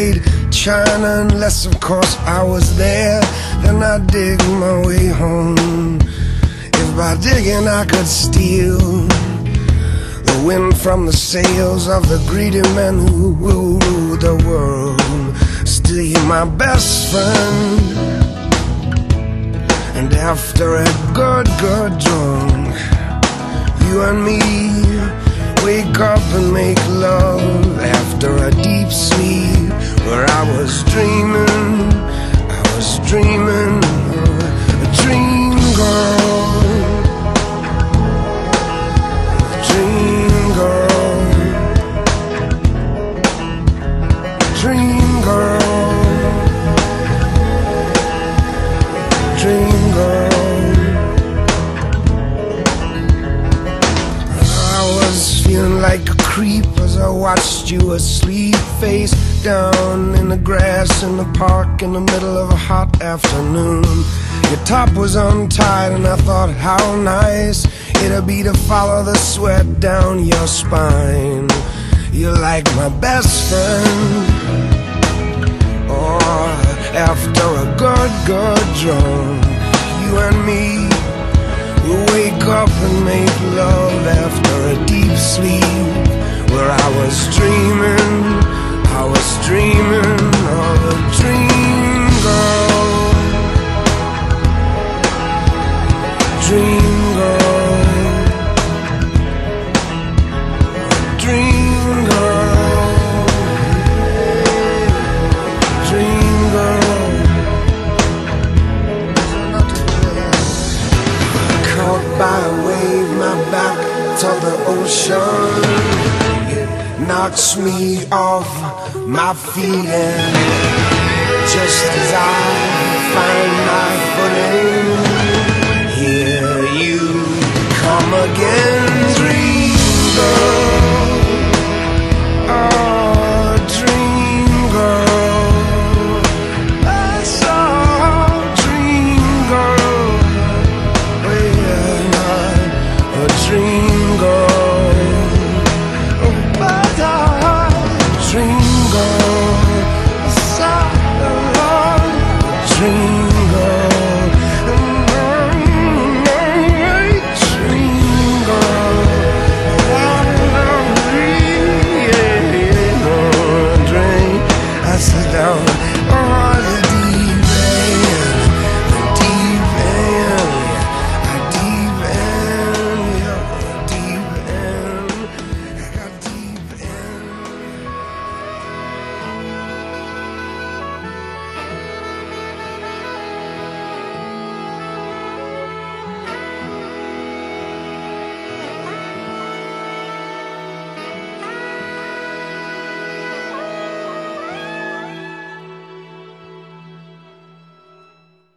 played China, unless of course I was there. Then I dig my way home. If by digging I could steal the wind from the sails of the greedy men who rule the world, still you're my best friend. And after a good drunk, you and me wake up and make love after a deep sleep, where I was dreaming of a dream girl, a dream girl, dream girl, dream girl. I was feeling like a creep as I watched you asleep, face down in the grass in the park in the middle of a hot afternoon. Your top was untied and I thought how nice it'd be to follow the sweat down your spine. You're like my best friend. Oh, after a good drunk, you and me, we wake up and make love after a deep sleep, where I was dreaming of a dream girl, dream girl, dream girl, dream girl. Caught by a wave, my back to the ocean, it knocks me off my feet, and just as I find my footing,